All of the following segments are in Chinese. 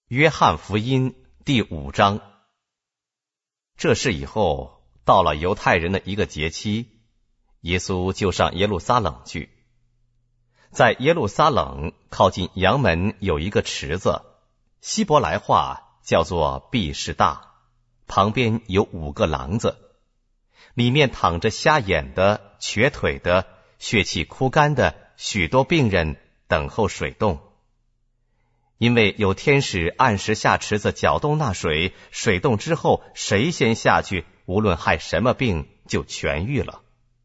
约翰福音第5章。这事以后，到了犹太人的一个节期，耶稣就上耶路撒冷去。在耶路撒冷靠近阳门有一个池子，希伯来话叫做毕士大，旁边有5个廊子，里面躺着瞎眼的、瘸腿的、血气枯干的许多病人，等候水动。因为有天使按时下池子搅动那水，水动之后，谁先下去，无论害什么病，就痊愈了。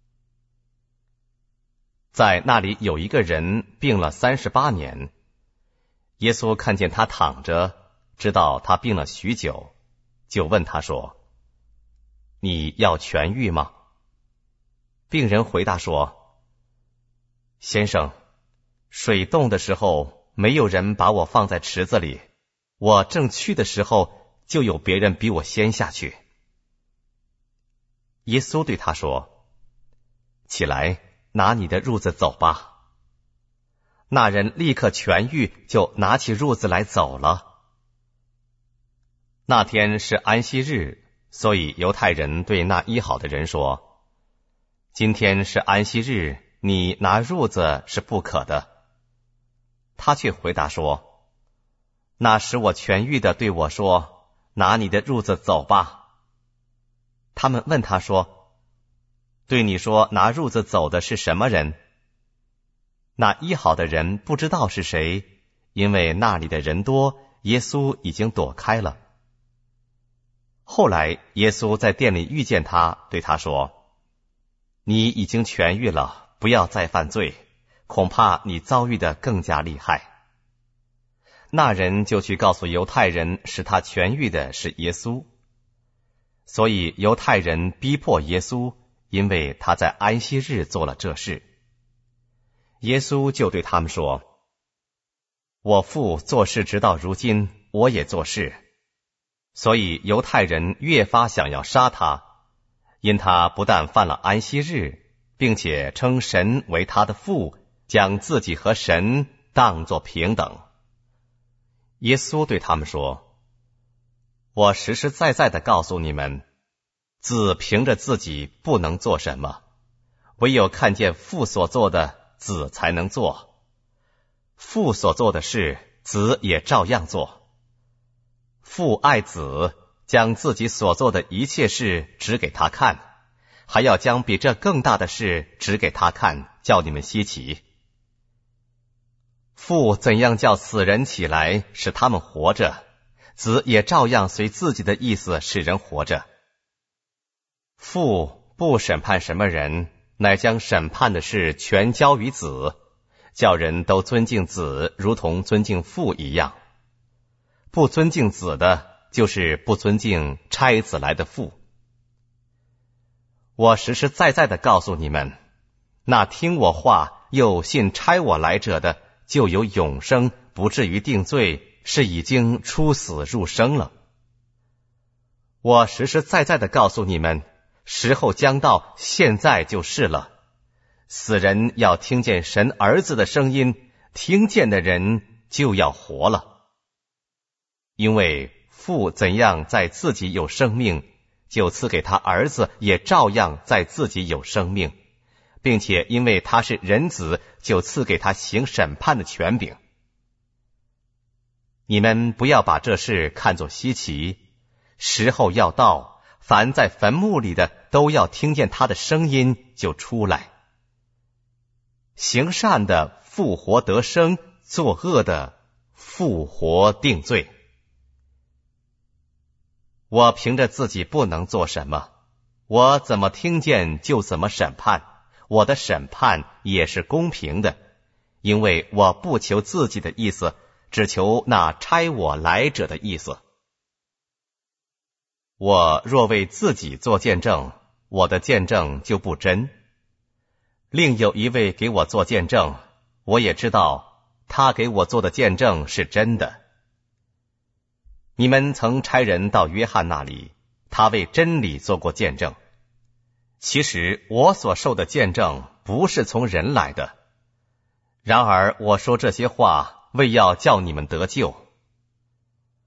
在那里有一个人病了38年，耶稣看见他躺着，知道他病了许久，就问他说：你要痊愈吗？病人回答说：先生，水动的时候，没有人把我放在池子里，我正去的时候，就有别人比我先下去。耶稣对他说：起来，拿你的褥子走吧。那人立刻痊愈，就拿起褥子来走了。那天是安息日，所以犹太人对那医好的人说：今天是安息日，你拿褥子是不可的。他却回答说：那使我痊愈的对我说，拿你的褥子走吧。他们问他说：对你说拿褥子走的是什么人？那医好的人不知道是谁，因为那里的人多，耶稣已经躲开了。后来耶稣在店里遇见他，对他说：你已经痊愈了，不要再犯罪，恐怕你遭遇的更加厉害。那人就去告诉犹太人，使他痊愈的是耶稣。所以犹太人逼迫耶稣，因为他在安息日做了这事。耶稣就对他们说：我父做事直到如今，我也做事。所以犹太人越发想要杀他，因他不但犯了安息日，并且称神为他的父，将自己和神当作平等。耶稣对他们说：我实实在在的告诉你们，子凭着自己不能做什么，唯有看见父所做的，子才能做。父所做的事，子也照样做。父爱子，将自己所做的一切事指给他看，还要将比这更大的事指给他看，叫你们稀奇。父怎样叫死人起来，使他们活着，子也照样随自己的意思使人活着。父不审判什么人，乃将审判的事全交于子，叫人都尊敬子，如同尊敬父一样。不尊敬子的，就是不尊敬差子来的父。我实实在在的告诉你们，那听我话又信差我来者的，就有永生，不至于定罪，是已经出死入生了。我实实在在的告诉你们，时候将到，现在就是了。死人要听见神儿子的声音，听见的人就要活了。因为父怎样在自己有生命，就赐给他儿子也照样在自己有生命，并且因为他是人子，就赐给他行审判的权柄。你们不要把这事看作稀奇，时候要到，凡在坟墓里的都要听见他的声音，就出来。行善的复活得生，作恶的复活定罪。我凭着自己不能做什么，我怎么听见就怎么审判，我的审判也是公平的，因为我不求自己的意思，只求那差我来者的意思。我若为自己做见证，我的见证就不真。另有一位给我做见证，我也知道他给我做的见证是真的。你们曾差人到约翰那里，他为真理做过见证。其实我所受的见证不是从人来的，然而我说这些话，为要叫你们得救。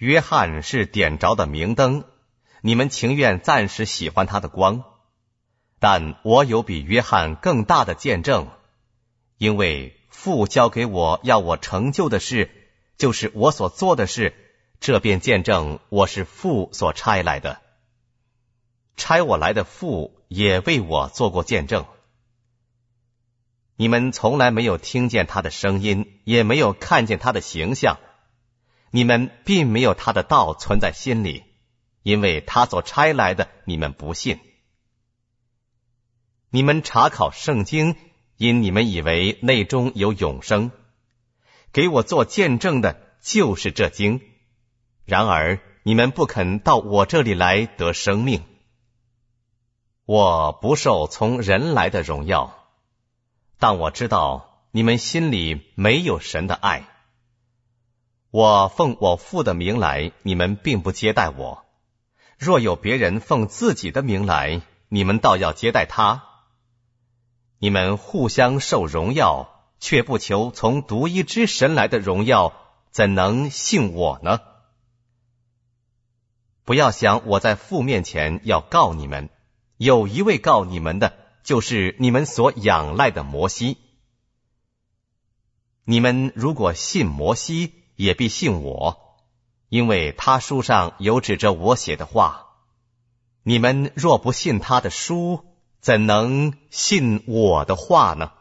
约翰是点着的明灯，你们情愿暂时喜欢他的光，但我有比约翰更大的见证，因为父交给我要我成就的事，就是我所做的事，这便见证我是父所差来的。差我来的父也为我做过见证。你们从来没有听见他的声音，也没有看见他的形象，你们并没有他的道存在心里，因为他所差来的你们不信。你们查考圣经，因你们以为内中有永生，给我做见证的就是这经，然而你们不肯到我这里来得生命。我不受从人来的荣耀，但我知道你们心里没有神的爱。我奉我父的名来，你们并不接待我；若有别人奉自己的名来，你们倒要接待他。你们互相受荣耀，却不求从独一之神来的荣耀，怎能信我呢？不要想我在父面前要告你们，有一位告你们的，就是你们所仰赖的摩西。你们如果信摩西，也必信我，因为他书上有指着我写的话。你们若不信他的书，怎能信我的话呢？